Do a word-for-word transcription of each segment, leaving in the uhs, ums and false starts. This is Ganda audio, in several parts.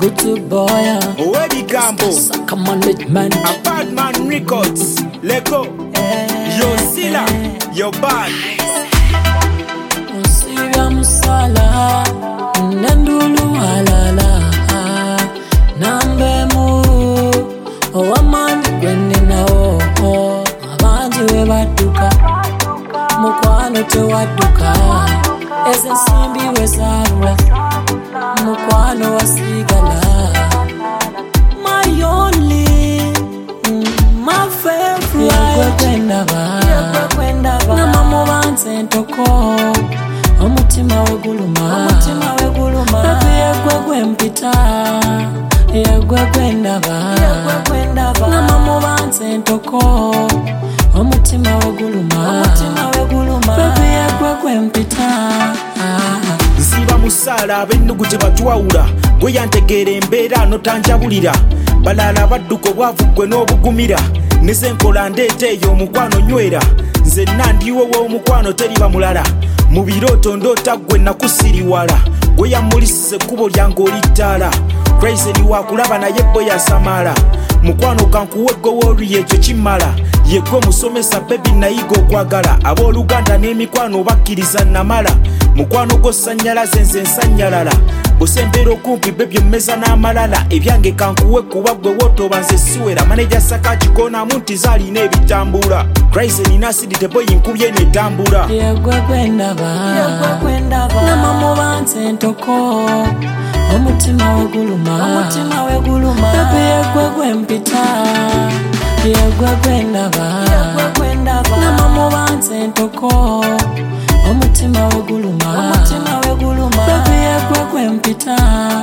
Butu boya Owedi Gambo Commanded man A bad man records Lego Yo Sila Yo bad Musibya musala Nendulu halala Nambemu Owamani gwende na oho Abanji we baduka Mukwano te waduka Eze simbi we sabula Mukwano wasigala My only My favorite Yagwe kwenda ba Namamu banse ntoko Omutima we guluma Pepe yagwe kwe mpita Yagwe kwenda ba Namamu banse ntoko Omutima we guluma Pepe yagwe kwe mpita Nsiba musala abennugu gye batwawula gwe yantegeera embeera notanjabulira balala badduka obwavu gwe n'obugumira neze nkola ndeeta eyo omukwano nywera nze nandiwo w'omukwano teriba mulala mu birooto ndoota gwe nakusiriwala gwe yammulisiza ekkubo lyange olittaala Crazy wakulaba naye bwe yasamala mukwano kankuwe gwe w'oli ekyo kimala yegwe musomesa bebi nayiga okwagala abooluganda n'emikwano bakkiriza namala mukwano gwo sanyalaze nze nsanyalala busembeera okumpi bebyo mmeza n'amalala ebyange kankuwe kuba gwe wootoba nze siwera maneja saka kikoonamu nti zaalina ebitambula Crazy nina asidi teboyi nkubye netambula yegwe kwendaba namamu banse ntoko omutima we guluma pepe yegwe gwe mpita yegwe kwendaba namamu banse ntoko omutima we guluma pepe yegwe gwe mpita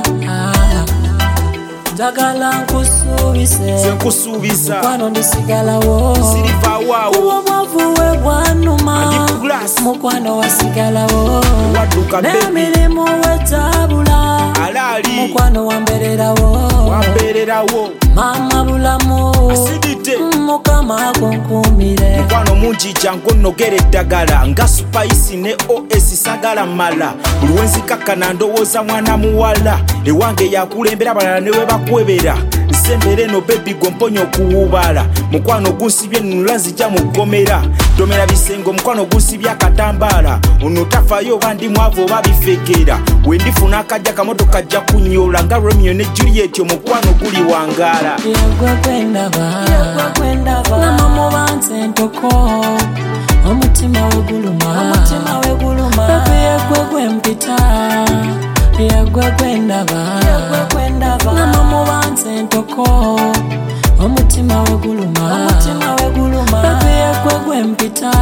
njagala nkusuubise nkusuubiza mukwano ndisigalawo sirivaawo obwavu we bwanuma mukwano wasigalawo n'emirimu wetabula alaali mukwano wambererawo wambererawo mama bulamu asidite mukama kunkumire mukwano mungi jangu nnogera eddagala nga supayisi ne O S sagala mala buli wenzikakkana ndowooza mwana muwala ewange yakulembera balala ne we bakwebera nsembera eno bebi gomponya okuwubala mukwano gunsibye nnula nzija mugomera tomera bisengo mukwano gunsibye akatambaala ono tafayo oba ndi mwavu oba bifekera wendifuna akajja kamotoka kajja kunyola nga Romeo ne Juliet omukwano guli wangaala yegwe kwendaba namamu banse ntoko omutima we guluma pepe yegwe gwe mpita yegwe kwendaba namamu banse ntoko omutima we guluma pepe yegwe gwe mpita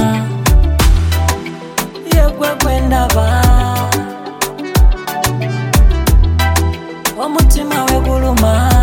yegwe kwendaba omutima we guluma